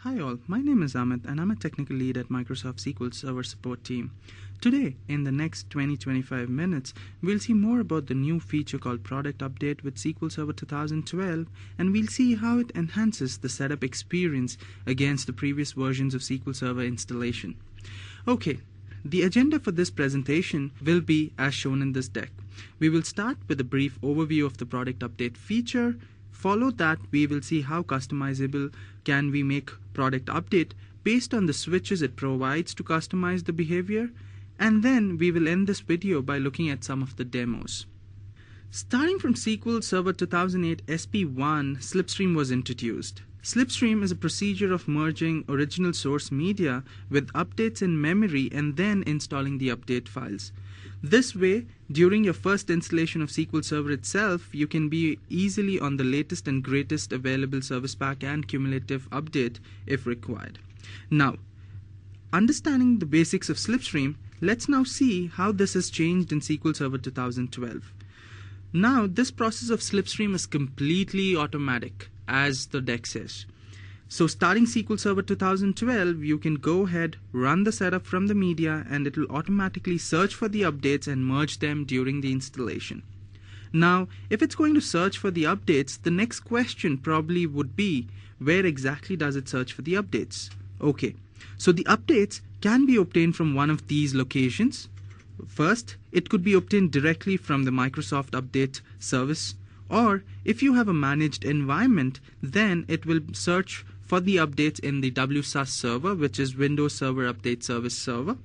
Hi all, my name is Amit and I'm a technical lead at Microsoft SQL Server Support team. Today, in the next 20-25 minutes, we'll see more about the new feature called Product Update with SQL Server 2012, and we'll see how it enhances the setup experience against the previous versions of SQL Server installation. Okay, the agenda for this presentation will be as shown in this deck. We will start with a brief overview of the Product Update feature. Follow that, we will see how customizable can we make Product Update based on the switches it provides to customize the behavior, and then we will end this video by looking at some of the demos. Starting from SQL Server 2008 SP1, Slipstream was introduced. Slipstream is a procedure of merging original source media with updates in memory and then installing the update files. This way, during your first installation of SQL Server itself, you can be easily on the latest and greatest available service pack and cumulative update if required. Now, understanding the basics of Slipstream, let's now see how this has changed in SQL Server 2012. Now, this process of Slipstream is completely automatic, as the deck says. So starting SQL Server 2012, you can go ahead, run the setup from the media, and it will automatically search for the updates and merge them during the installation. Now, if it's going to search for the updates, the next question probably would be, where exactly does it search for the updates? Okay, so the updates can be obtained from one of these locations. First, it could be obtained directly from the Microsoft Update service, or if you have a managed environment, then it will search for the updates in the WSUS server, which is Windows Server Update Service server.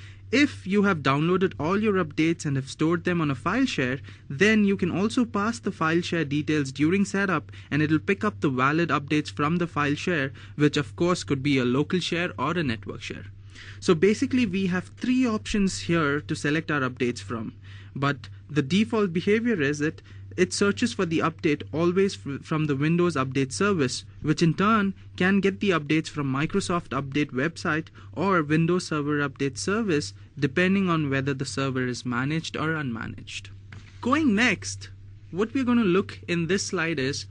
If you have downloaded all your updates and have stored them on a file share, then you can also pass the file share details during setup and it will pick up the valid updates from the file share, which of course could be a local share or a network share. So basically we have three options here to select our updates from, but the default behavior is that it searches for the update always from the Windows Update service, which in turn can get the updates from Microsoft Update website or Windows Server Update service, depending on whether the server is managed or unmanaged. Going next, what we're going to look in this slide is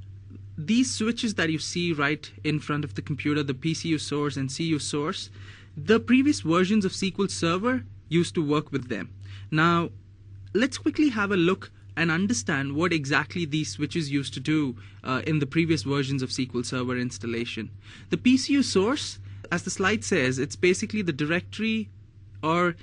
these switches that you see right in front of the computer, the PCU source and CU source. The previous versions of SQL Server used to work with them. Now, let's quickly have a look and understand what exactly these switches used to do in the previous versions of SQL Server installation. The PCU source, as the slide says, it's basically the directory, or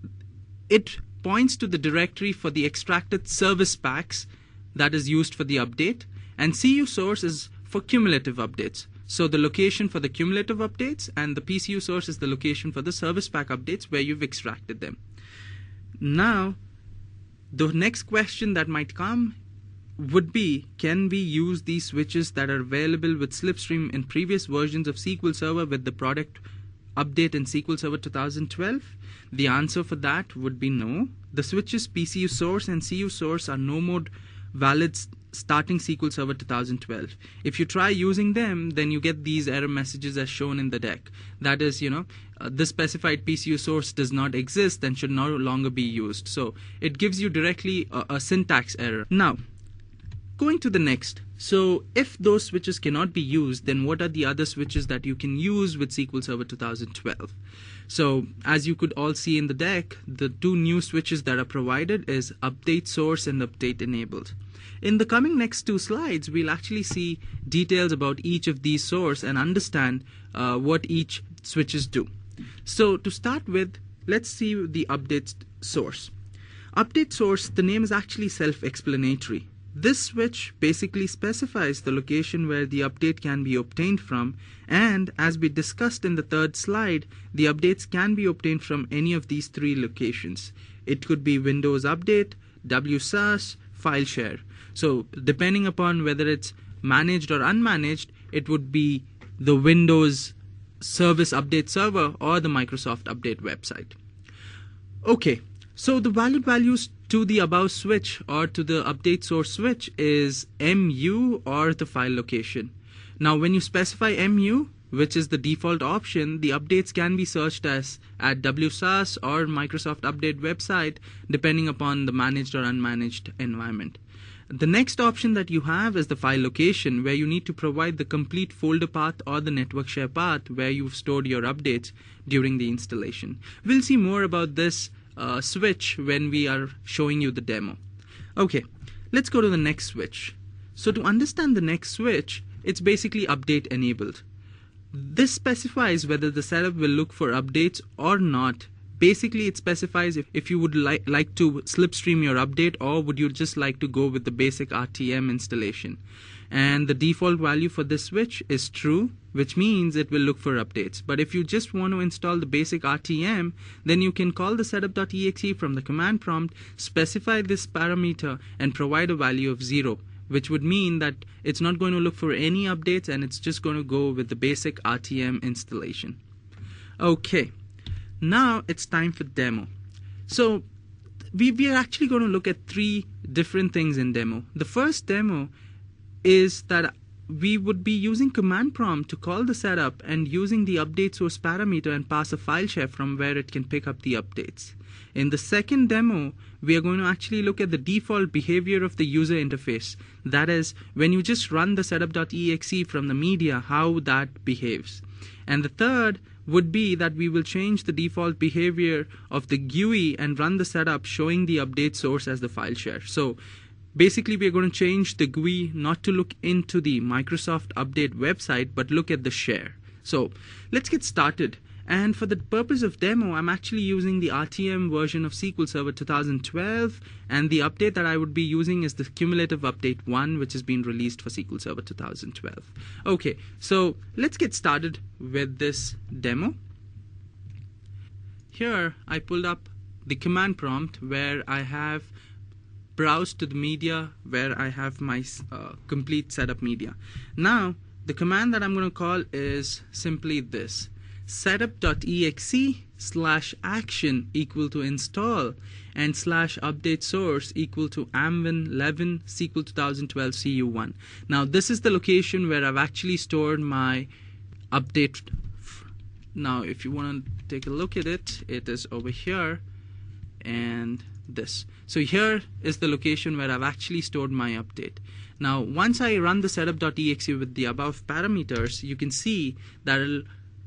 it points to the directory for the extracted service packs that is used for the update, and CU source is for cumulative updates. So the location for the cumulative updates, and the PCU source is the location for the service pack updates where you've extracted them. Now, the next question that might come would be, can we use these switches that are available with Slipstream in previous versions of SQL Server with the Product Update in SQL Server 2012? The answer for that would be no. The switches PCU source and CU source are no more valid starting SQL Server 2012. If you try using them, then you get these error messages as shown in the deck. That is, this specified PCU source does not exist and should no longer be used. So it gives you directly a syntax error. Now, going to the next. So if those switches cannot be used, then what are the other switches that you can use with SQL Server 2012? So as you could all see in the deck, the two new switches that are provided is Update Source and Update Enabled. In the coming next two slides, we'll actually see details about each of these sources and understand what each switches do. So to start with, let's see the Update Source. Update Source, the name is actually self-explanatory. This switch basically specifies the location where the update can be obtained from, and as we discussed in the third slide, the updates can be obtained from any of these three locations. It could be Windows Update, WSUS, File Share. So depending upon whether it's managed or unmanaged, it would be the Windows Service Update server or the Microsoft Update website. Okay, so the valid values to the above switch or to the update source switch is MU or the file location. Now when you specify MU, which is the default option, the updates can be searched as at WSUS or Microsoft Update website depending upon the managed or unmanaged environment. The next option that you have is the file location, where you need to provide the complete folder path or the network share path where you've stored your updates during the installation. We'll see more about this switch when we are showing you the demo. Okay, let's go to the next switch. So to understand the next switch, it's basically update enabled. This specifies whether the setup will look for updates or not. Basically, it specifies if you would like to slipstream your update, or would you just like to go with the basic RTM installation. And the default value for this switch is true, which means it will look for updates. But if you just want to install the basic RTM, then you can call the setup.exe from the command prompt, specify this parameter, and provide a value of 0, which would mean that it's not going to look for any updates and it's just going to go with the basic RTM installation. Okay. Now it's time for demo. So we are actually going to look at 3 different things in demo. The first demo is that we would be using command prompt to call the setup and using the update source parameter and pass a file share from where it can pick up the updates. In the second demo, we are going to actually look at the default behavior of the user interface. That is, when you just run the setup.exe from the media, how that behaves. And the third would be that we will change the default behavior of the GUI and run the setup showing the update source as the file share. So basically, we are going to change the GUI not to look into the Microsoft Update website, but look at the share. So let's get started. And for the purpose of demo, I'm actually using the RTM version of SQL Server 2012, and the update that I would be using is the cumulative update 1, which has been released for SQL Server 2012. Okay, so let's get started with this demo. Here I pulled up the command prompt where I have browsed to the media where I have my complete setup media. Now the command that I'm going to call is simply this: setup.exe/action equal to install and /update source equal to amwin11 SQL 2012 CU1. Now this is the location where I've actually stored my update. Now if you want to take a look at it, it is over here and this. So here is the location where I've actually stored my update. Now once I run the setup.exe with the above parameters, you can see that it'll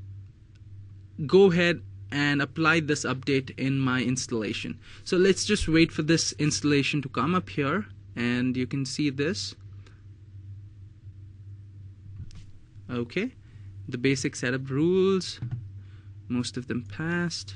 go ahead and apply this update in my installation. So let's just wait for this installation to come up here, and you can see this. Okay, the basic setup rules, most of them passed.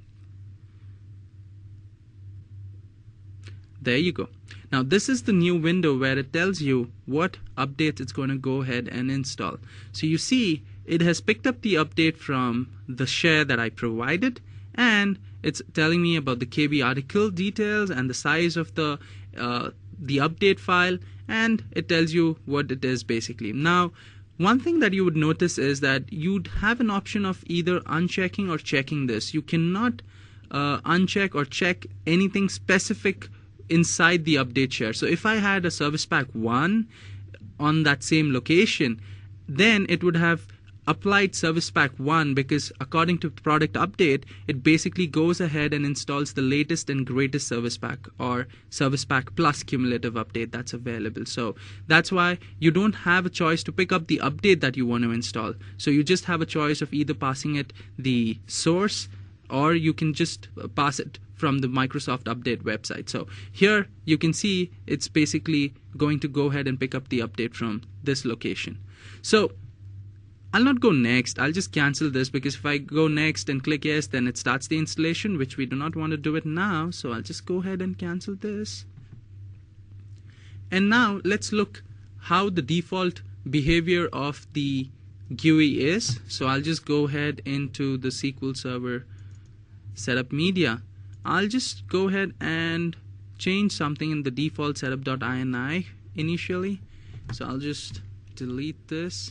There you go. Now this is the new window where it tells you what updates it's going to go ahead and install. So you see it has picked up the update from the share that I provided, and it's telling me about the KB article details and the size of the update file, and it tells you what it is basically. Now one thing that you would notice is that you'd have an option of either unchecking or checking this. You cannot uncheck or check anything specific inside the update share. So if I had a service pack 1 on that same location, then it would have applied service pack 1, because according to product update, it basically goes ahead and installs the latest and greatest service pack, or service pack plus cumulative update that's available. So that's why you don't have a choice to pick up the update that you want to install. So you just have a choice of either passing it the source, or you can just pass it from the Microsoft Update website. So here you can see it's basically going to go ahead and pick up the update from this location. So I'll not go next. I'll just cancel this, because if I go next and click yes, then it starts the installation, which we do not want to do it now. So I'll just go ahead and cancel this. And now let's look how the default behavior of the GUI is. So I'll just go ahead into the SQL Server setup media. I'll just go ahead and change something in the default setup.ini initially. So I'll just delete this,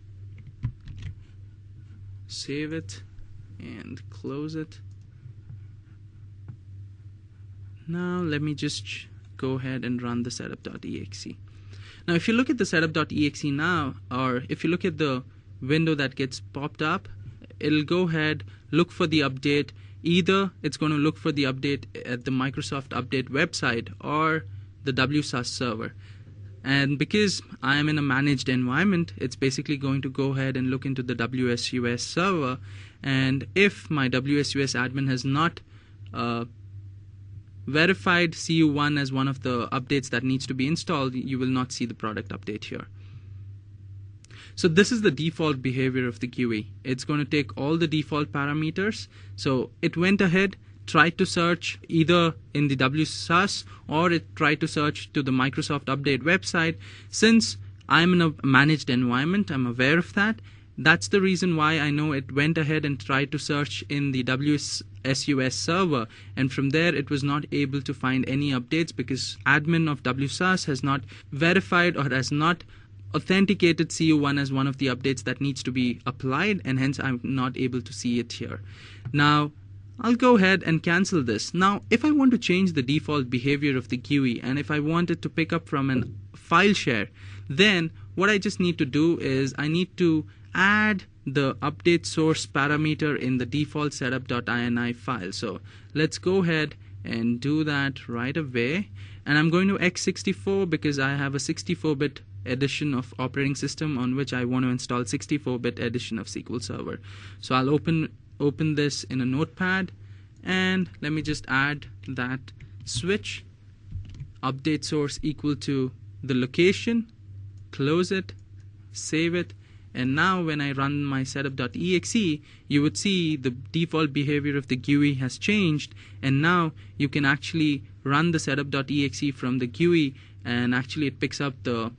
save it, and close it. Now let me just go ahead and run the setup.exe. Now if you look at the setup.exe now, or if you look at the window that gets popped up, it'll go ahead, look for the update. Either it's going to look for the update at the Microsoft Update website, or the WSUS server. And because I am in a managed environment, it's basically going to go ahead and look into the WSUS server. And if my WSUS admin has not verified CU1 as one of the updates that needs to be installed, you will not see the product update here. So this is the default behavior of the GUI. It's going to take all the default parameters. So it went ahead, tried to search either in the WSUS or it tried to search to the Microsoft Update website. Since I'm in a managed environment, I'm aware of that. That's the reason why I know it went ahead and tried to search in the WSUS server, and from there it was not able to find any updates because admin of WSUS has not verified or has not authenticated CU1 as one of the updates that needs to be applied, and hence I'm not able to see it here. Now I'll go ahead and cancel this. Now if I want to change the default behavior of the GUI and if I want it to pick up from a file share, then what I just need to do is I need to add the update source parameter in the default setup.ini file. So let's go ahead and do that right away. And I'm going to x64 because I have a 64-bit edition of operating system on which I want to install 64-bit edition of SQL Server. So I'll open this in a notepad, and let me just add that switch update source equal to the location, close it, save it, and now when I run my setup.exe, you would see the default behavior of the GUI has changed, and now you can actually run the setup.exe from the GUI, and actually it picks up the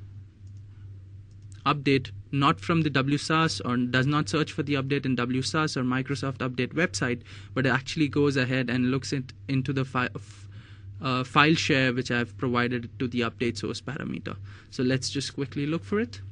update not from the WSUS or does not search for the update in WSUS or Microsoft Update website, but it actually goes ahead and looks into the file share which I've provided to the update source parameter. So let's just quickly look for it.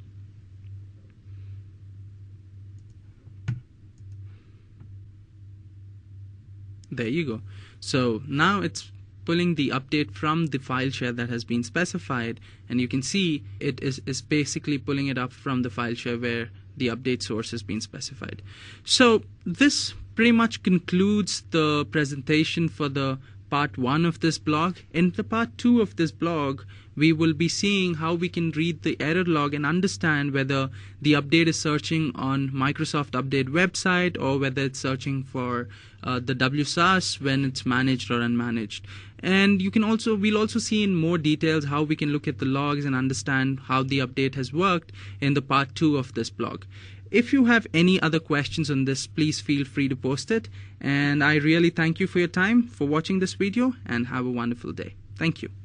There you go. So now it's pulling the update from the file share that has been specified, and you can see it is basically pulling it up from the file share where the update source has been specified. So this pretty much concludes the presentation for the part 1 of this blog. In the part 2 of this blog, we will be seeing how we can read the error log and understand whether the update is searching on Microsoft Update website or whether it's searching for the WSUS when it's managed or unmanaged. And we'll also see in more details how we can look at the logs and understand how the update has worked in the part 2 of this blog. If you have any other questions on this, please feel free to post it. And I really thank you for your time for watching this video, and have a wonderful day. Thank you.